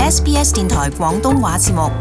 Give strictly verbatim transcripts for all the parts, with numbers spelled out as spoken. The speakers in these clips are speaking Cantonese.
S B S 電台廣東話節目。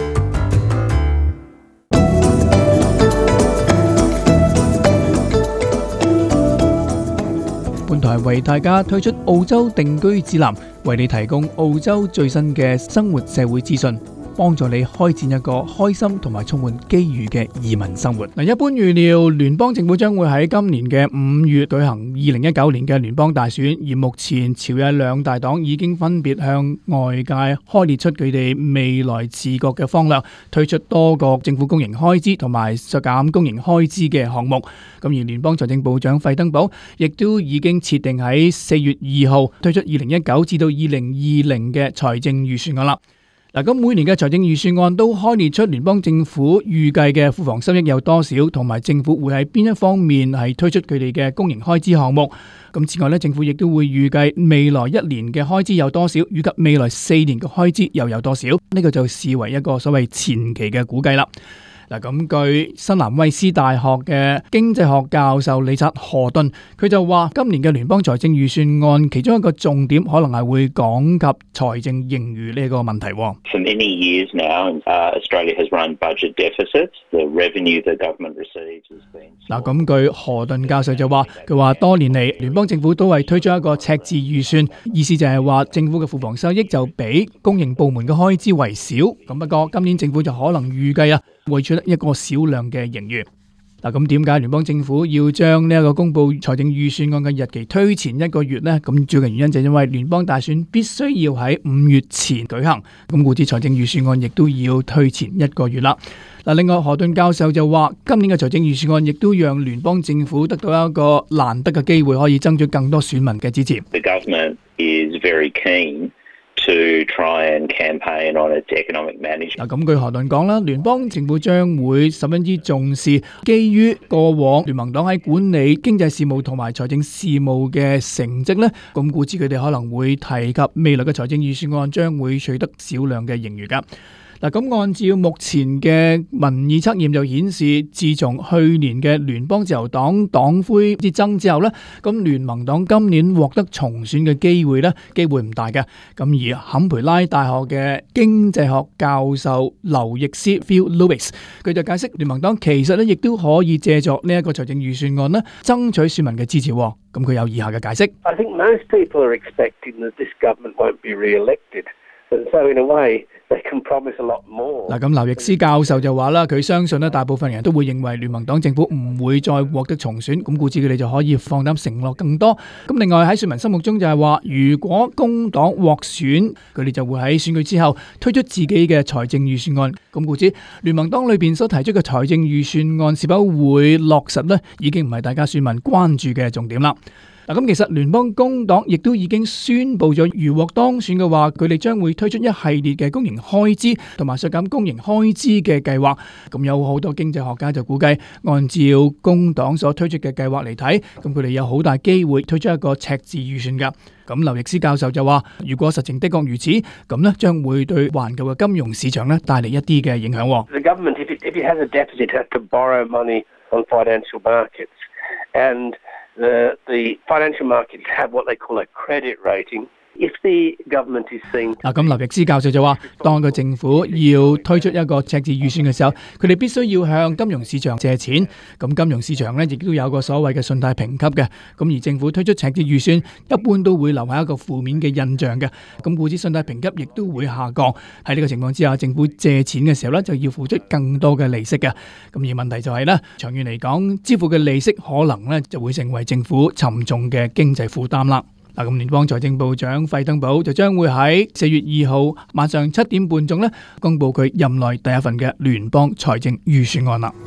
本台為大家推出澳洲定居指南，為你提供澳洲最新嘅生活社會資訊，幫助你開展一個開心同埋充滿機遇嘅移民生活。嗱，一般預料聯邦政府將會喺今年嘅五月舉行二零一九年嘅聯邦大選，而目前朝野兩大黨已經分別向外界開列出佢哋未來治國嘅方略，推出多個政府公營開支同埋削減公營開支嘅項目。咁而聯邦財政部長費登堡亦都已經設定喺四月二號推出二零一九至到二零二零嘅財政預算案啦。嗱，咁每年嘅財政預算案都開列出聯邦政府預計嘅庫房收益有多少，同埋政府會喺邊一方面係推出佢哋嘅公營開支項目。咁此外咧，政府亦都會預計未來一年嘅開支有多少，以及未來四年嘅開支又有多少。呢個就視為一個所謂前期嘅估計啦。嗱，咁據新南威斯大學嘅經濟學教授理察何頓，佢就話今年嘅聯邦財政預算案其中一個重點可能係會講及財政盈餘呢個問題。 For many years now, uh, Australia has run budget deficits. The revenue the government receives has been. 嗱，咁據何頓教授就話，佢話多年嚟聯邦政府都係推出一個赤字預算，意思就係話政府嘅庫房收益就比公營部門嘅開支為少。咁不過今年政府就可能預計啊，會取得一個少量嘅盈餘。嗱，咁點解聯邦政府要將呢一個公布財政預算案嘅日期推前一個月呢？咁主要嘅原因就係因為聯邦大選必須要喺五月前舉行，咁故此財政預算案亦都要推前一個月啦。嗱，另外何頓教授就話，今年嘅財政預算案亦都讓聯邦政府得到一個難得嘅機會，可以爭取更多選民嘅支持。 The government is very keen to try and campaign on its economic management. 嗱，咁據何頓講啦，聯邦政府將會十分之重視基於過往聯盟黨喺管理經濟事務同埋財政事務嘅成績呢，咁故此佢哋可能會提及未來嘅財政預算案將會取得少量嘅盈餘㗎。嗱，咁按照目前嘅民意測驗就顯示，自從去年嘅聯邦自由黨黨魁之爭之後咧，咁聯盟黨今年獲得重選嘅機會咧，機會唔大嘅。咁而坎培拉大學嘅經濟學教授劉易斯 Phil Lewis， 佢就解釋聯盟黨其實咧亦都可以借助呢一個財政預算案咧，爭取選民嘅支持。咁佢有以下嘅解釋。 I think most people are expecting that this government won't be re-elected, and so in a way they can promise a lot more. 嗱，咁劉易斯教授就話啦，佢相信咧，大部分人都會認為聯盟黨政府唔會再獲得重選，咁故此佢哋就可以放膽承諾更多。咁另外喺選民心目中就係話，如果工黨獲選，佢哋就會喺選舉之後推出自己嘅財政預算案。咁故此聯盟黨裏邊所提出嘅財政預算案是否會落實呢，已經唔係大家選民關注嘅重點啦。嗱，咁其實聯邦工黨亦都已經宣布咗，如獲當選嘅話，佢哋將會推出一系列嘅公營開支同埋削減公營開支嘅計劃。咁有好多經濟學家就估計，按照工黨所推出嘅計劃嚟睇，咁佢哋有好大機會推出一個赤字預算㗎。咁劉易斯教授就話，如果實情的確如此，咁呢將會對環球嘅金融市場呢帶嚟一啲嘅影響。 The government, if it, if it has a deficit, has to borrow money on financial markets, and The, the financial markets have what they call a credit rating. If the government is seen 嗱，咁劉易斯教授就話，當個政府要推出一個赤字預算嘅時候，佢哋必須要向金融市場借錢。咁金融市場咧亦都有個所謂嘅信貸評級嘅。咁而政府推出赤字預算，一般都會留下一個負面嘅印象嘅。咁故此信貸評級亦都會下降。喺呢個情況之下，政府借錢嘅時候咧就要付出更多嘅利息嘅。咁而問題就係咧，長遠嚟講，支付嘅利息可能咧就會成為政府沉重嘅經濟負擔啦。嗱，咁聯邦財政部長費登堡就將會喺四月二號晚上七點半鐘咧，公布佢任內第一份嘅聯邦財政預算案啦。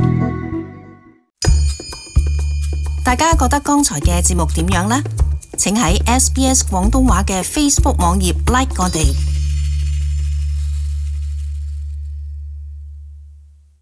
大家覺得剛才嘅節目點樣呢？請喺 S B S 廣東話嘅 Facebook 網頁 like 我哋。